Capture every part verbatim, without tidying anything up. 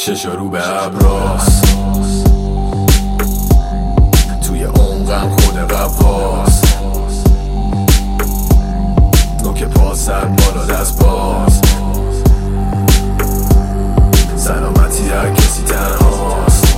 چشا رو به ابراست، توی عمقم خود قواست، نوک پا سر بالا دست باز، سلامتی هر کسی تنهاست.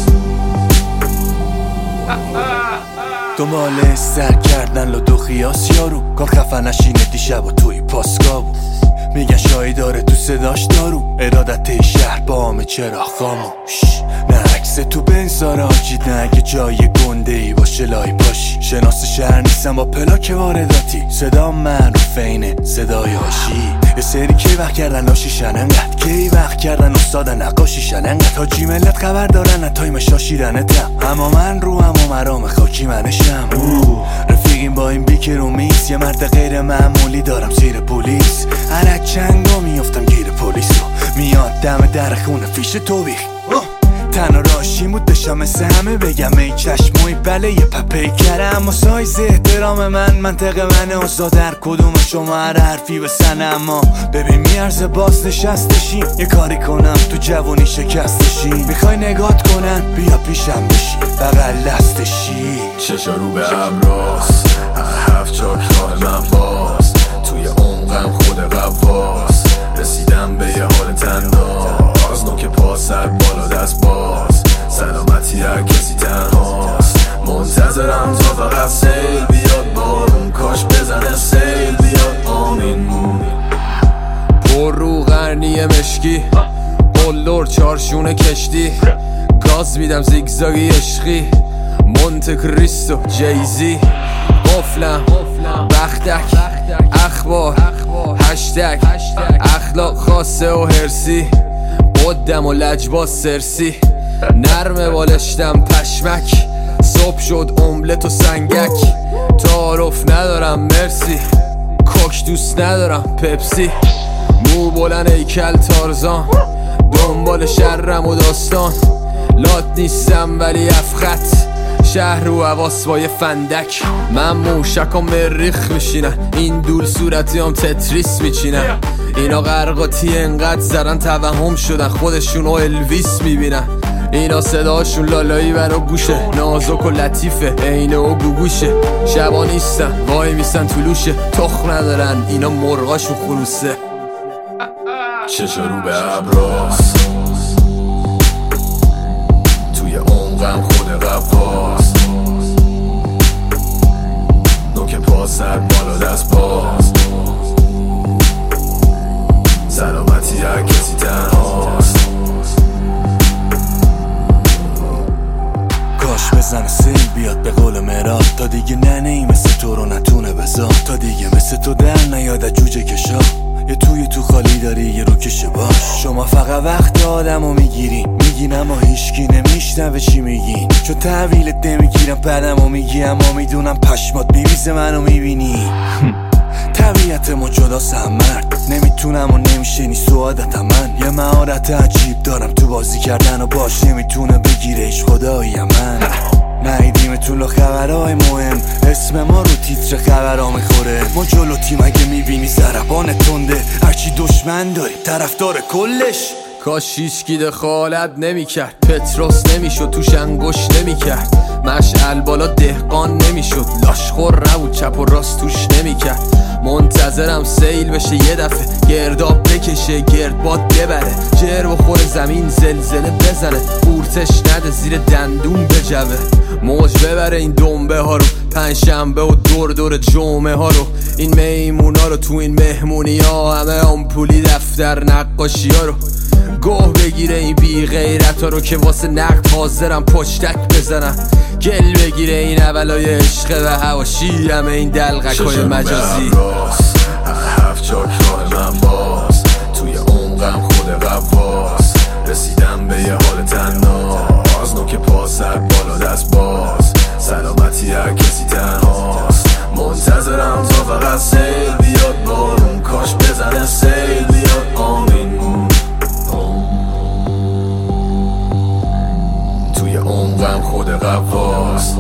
دنبال سر کردن لدو خیاس یارو، کار خفه نشینه دیشب و توی پاسگاه بود. میگن شایی داره تو صداش دارو، ارادت شهر با همه چرا خاموش. نه عکس تو بنزار آجید، نه اگه جای گنده ای باشه لای باشی. شناس شهر نیستم با پلاک وارداتی، صدا معروف اینه صدای هاشی. یه سری کی وقت کردن لاشیشن انقدر، کی وقت کردن استاد نقاشیشن انقدر. حاجی ملت خبر دارن تایم شاشیرنتم، اما من رو هم و مرام خاکی منشم. رفیقیم با این بیکر و میس، یه مرد غیر معمولی دارم زیر پلیس. هر چنگا میافتم گیر پلیس رو، میاد دم در خونه فیش تو بیخ. تنها راشیم بود داشتم مثل همه بگم ای چشموی بله یه پپی کرم. اما سایز احترام من منطق منه، اوزا در کدوم شما هر حرفی بسنه. اما ببین میارزه باز نشستشیم، یه کاری کنم تو جوانی شکستشیم. میخوای نگات کنن بیا پیشم بشی بغل دستشی. چشا رو به ابراست، هفت چاک راه من باز، توی عمقم خود قواست، رسیدم به یه حال تنداز، نوک پا سر بالا دست باز، سلامتی هر کسی تنهاست. منتظرم تا فقط سیل بیاد بارون، کاش بزنه سیل بیاد آمین. پر رو قرنی مشکی، قلدر چارشون کشتی، گاز میدم زیگزاگی عشقی، مونت کریستو جیزی. قفلم بختک اخبار هشتگ اخلاق خاصه و هرسی، قدم و لجباز سرسی، نرمه بالشتم پشمک، صبح شد املت و سنگک. تعارف ندارم مرسی، کوک دوست ندارم پپسی. مو بلند ایکل تارزان، دنبال شرم و داستان، لات نیستم ولی افخط، شهر و حواس با یه فندک. من موشک و مریخ میشینن، این دول صورتی هم تتریس میچینن. اینا غرقاتی انقدر زدن توهم شدن، خودشون و الویس میبینن. اینا صداشون لالایی برا گوشه، نازک و لطیفه اینه و گوگوشه. شبا نیستن وای میسن طلوشه، تخم ندارن اینا مرغاشون خروسه. چشا رو به ابراست، توی عمقم خود قواست، نوک پا سر بالا دست باز، سلامتی هر کسی تنهاست. کاش بزنه سیل بیاد به قول مراد، تا دیگه ننهی مثل تو رو نتونه بزار، تا دیگه مثل تو در نیاد جوجه کشا. یه توی تو خالی داری یه رو کشه باش. شما فقط وقت آدمو میگیرین، میگین اما هیچکی نمیشنوه چی میگین، چون تحویلت نمیگیرم بعدمو میگی، اما میدونم پشمات میریزه منو میبینی. طبیعتمو جدا سم مرد، نمیتونم و نمیشه نیست تو عادتم. من یه مهارت عجیب دارم تو بازی کردن و باش نمیتونه بگیرش خدایی من. نهیدیم تو خبرهای مهم، اسم ما رو تیتر خبرها میخوره. ما جلو تیم اگه میبینی ضربان تنده، هرچی دشمن داری طرفدار کلش. کاش هیچکی دخالت نمیکرد، پتروس نمیشد توش انگشت نمیکرد، مشعل بالا دهقان نمیشد، لاشخور نبود چپ و راست توش نمیکرد. منتظرم سیل بشه یه دفعه، گرداب بکشه گردباد ببره، جر بخوره زمین زلزله بزنه، قورتش نده زیر دندون بجوه. موج ببره این دنبه ها رو، پنجشنبه و دور دور جمعه ها رو، این میمونا رو تو این مهمونی ها، همه آمپولی دفتر نقاشی ها رو. گوه بگیره این بی غیرت ها رو که واسه نقد حاضرم پشتک بزنم، گل بگیره این اولای عشق و حواشی، همه این دلغک های مجازی. هفت چاک راه من باز، توی عمقم خود قواست، رسیدم به یه حال تناز، نوک پا سر بالا دست باز، سلامتی هر کسی تنهاست. منتظرم تا فقط سیل بیاد بارون، کاش بزنه سیل بیاد آمین. توی عمقم خود قواست،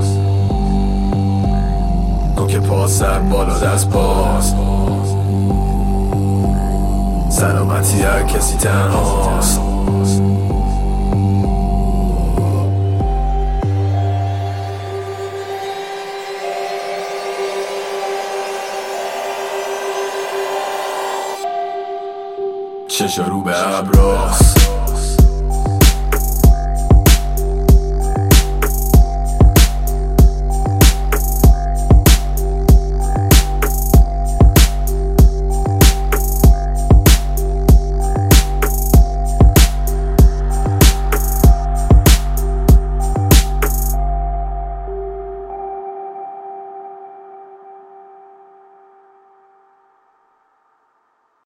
نوک پا سر بالا دست باز، سلامتی هر کسی تنهاست. چشا رو به ابراس